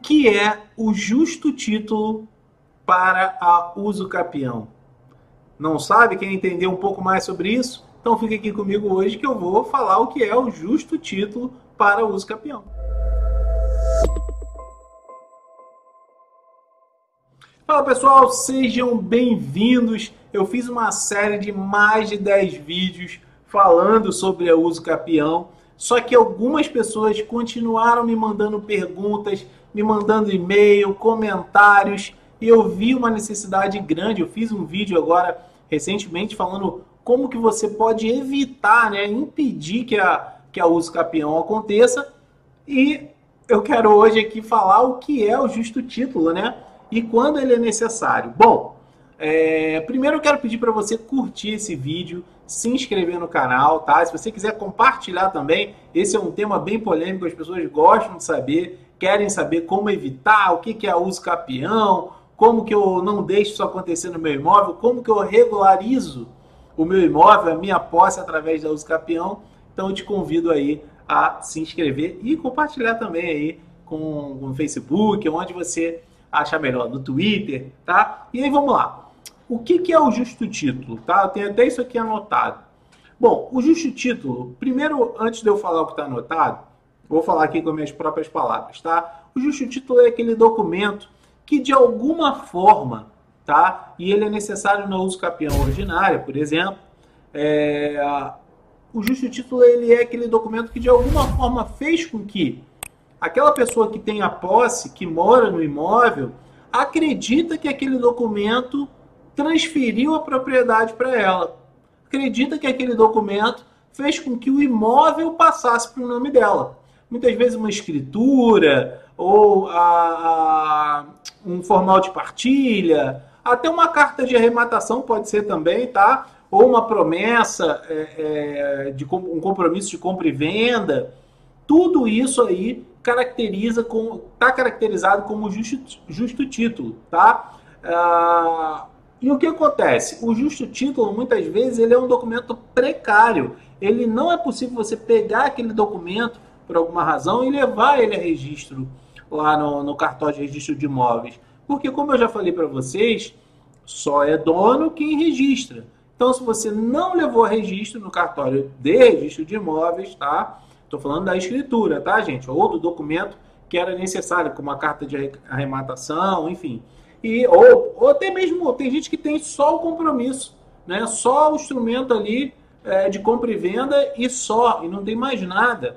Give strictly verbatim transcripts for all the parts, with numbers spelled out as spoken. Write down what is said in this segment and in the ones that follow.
que é o justo título para a uso capião? Não sabe? Quer entender um pouco mais sobre isso? Então fica aqui comigo hoje que eu vou falar o que é o justo título para o uso capião. Fala pessoal, sejam bem-vindos. Eu fiz uma série de mais de dez vídeos falando sobre o uso capião, só que algumas pessoas continuaram me mandando perguntas, me mandando e-mail, comentários, e eu vi uma necessidade grande. Eu fiz um vídeo agora recentemente falando como que você pode evitar, né, impedir que a, que a uso capião aconteça, e eu quero hoje aqui falar o que é o justo título, né? E quando ele é necessário. Bom, é, primeiro eu quero pedir para você curtir esse vídeo, se inscrever no canal, tá? Se você quiser compartilhar também, esse é um tema bem polêmico, as pessoas gostam de saber, querem saber como evitar, o que, que é uso capião, como que eu não deixo isso acontecer no meu imóvel, como que eu regularizo o meu imóvel, a minha posse através da uso capião. Então eu te convido aí a se inscrever e compartilhar também aí com, com o Facebook, onde você achar melhor, no Twitter, tá? E aí vamos lá. O que, que é o justo título, tá? Eu tenho até isso aqui anotado. Bom, o justo título, primeiro, antes de eu falar o que está anotado, vou falar aqui com as minhas próprias palavras, tá? O justo título é aquele documento que de alguma forma, tá? E ele é necessário no uso capião ordinário, por exemplo. É... O justo título, ele é aquele documento que de alguma forma fez com que aquela pessoa que tem a posse, que mora no imóvel, acredita que aquele documento transferiu a propriedade para ela. Acredita que aquele documento fez com que o imóvel passasse para o nome dela. Muitas vezes uma escritura, ou a, a, um formal de partilha, até uma carta de arrematação pode ser também, tá? Ou uma promessa, é, é, de um compromisso de compra e venda. Tudo isso aí caracteriza com, está caracterizado como justo, justo título, tá? Ah, e o que acontece? O justo título, muitas vezes, ele é um documento precário. Ele não é possível você pegar aquele documento, por alguma razão, e levar ele a registro lá no, no cartório de registro de imóveis. Porque, como eu já falei para vocês, só é dono quem registra. Então, se você não levou a registro no cartório de registro de imóveis, tá? Estou falando da escritura, tá, gente? Ou do documento que era necessário, como a carta de arrematação, enfim. E, ou, ou até mesmo, tem gente que tem só o compromisso, né? Só o instrumento ali é, de compra e venda e só, e não tem mais nada.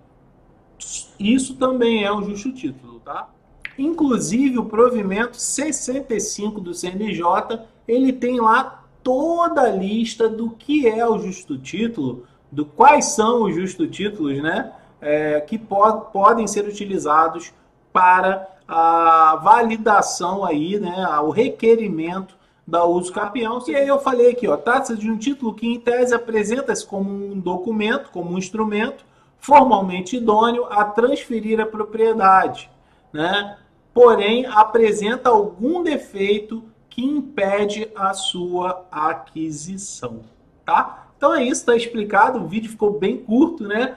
Isso também é um justo título, tá? Inclusive, o provimento sessenta e cinco do C N J, ele tem lá toda a lista do que é o justo título, do quais são os justos títulos, né, é, que pod, podem ser utilizados para a validação aí, né, o requerimento da uso capião. E aí eu falei aqui, ó, trata-se de um título que em tese apresenta-se como um documento, como um instrumento formalmente idôneo a transferir a propriedade, né, porém apresenta algum defeito que impede a sua aquisição, tá? Então é isso, está explicado, o vídeo ficou bem curto, né?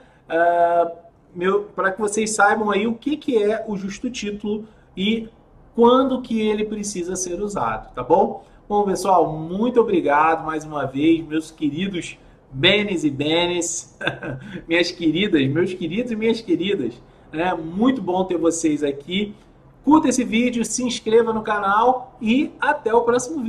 Uh, para que vocês saibam aí o que, que é o justo título e quando que ele precisa ser usado, tá bom? Bom, pessoal, muito obrigado mais uma vez, meus queridos Benes e Benes, minhas queridas, meus queridos e minhas queridas, né? Muito bom ter vocês aqui. Curta esse vídeo, se inscreva no canal e até o próximo vídeo.